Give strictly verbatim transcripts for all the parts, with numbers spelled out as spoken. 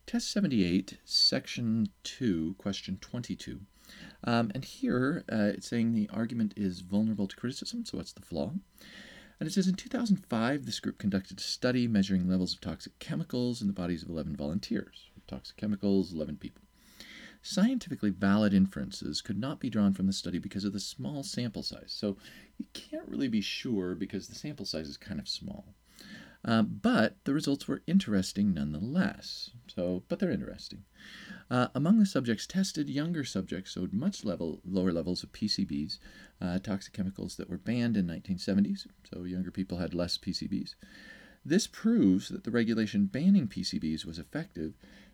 Test seventy-eight, Section two, Question twenty-two. Um, and here uh, it's saying the argument is vulnerable to criticism, so what's the flaw? And it says in two thousand five, this group conducted a study measuring levels of toxic chemicals in the bodies of eleven volunteers. Toxic chemicals, eleven people. Scientifically valid inferences could not be drawn from the study because of the small sample size. So you can't really be sure because the sample size is kind of small. Uh, but the results were interesting nonetheless. So, but they're interesting. Uh, among the subjects tested, younger subjects showed much level, lower levels of P C Bs, uh, toxic chemicals that were banned in nineteen seventies. So younger people had less P C Bs. This proves that the regulation banning P C Bs was effective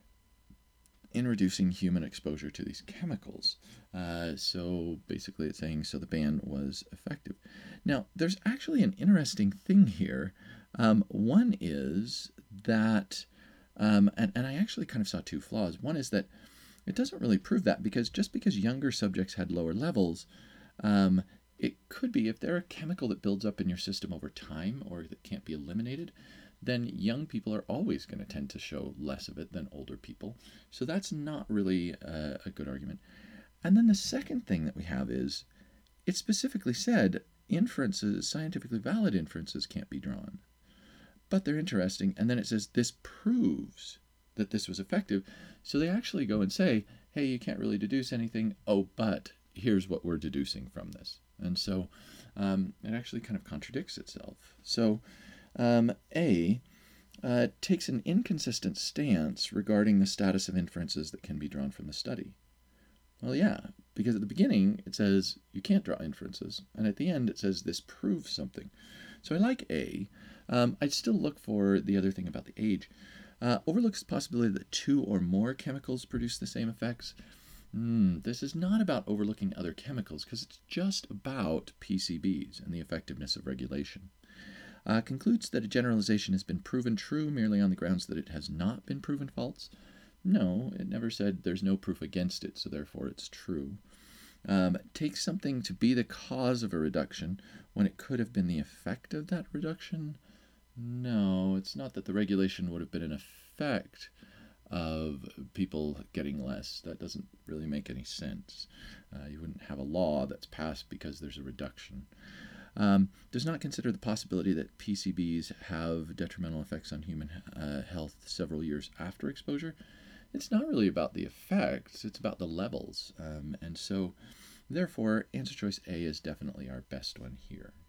in reducing human exposure to these chemicals. Uh, so basically it's saying so the ban was effective. Now, there's actually an interesting thing here. Um, one is that, um, and, and I actually kind of saw two flaws. One is that it doesn't really prove that because just because younger subjects had lower levels, um, it could be if they're a chemical that builds up in your system over time or that can't be eliminated, then young people are always going to tend to show less of it than older people. So that's not really a, a good argument. And then the second thing that we have is it specifically said inferences, scientifically valid inferences can't be drawn. But they're interesting. And then it says this proves that this was effective. So they actually go and say, hey, you can't really deduce anything. Oh, but here's what we're deducing from this. And so um, it actually kind of contradicts itself. So um, A uh, takes an inconsistent stance regarding the status of inferences that can be drawn from the study. Well, yeah, because at the beginning it says you can't draw inferences, and at the end it says this proves something. So I like A. Um, I'd still look for the other thing about the age. Uh, overlooks the possibility that two or more chemicals produce the same effects. Mm, this is not about overlooking other chemicals because it's just about P C Bs and the effectiveness of regulation. Uh, concludes that a generalization has been proven true merely on the grounds that it has not been proven false. No, it never said there's no proof against it, so therefore it's true. Um, takes something to be the cause of a reduction when it could have been the effect of that reduction. No, it's not that the regulation would have been an effect of people getting less. That doesn't really make any sense. Uh, you wouldn't have a law that's passed because there's a reduction. Um, does not consider the possibility that P C Bs have detrimental effects on human uh, health several years after exposure. It's not really about the effects, it's about the levels. Um, and so, therefore, answer choice A is definitely our best one here.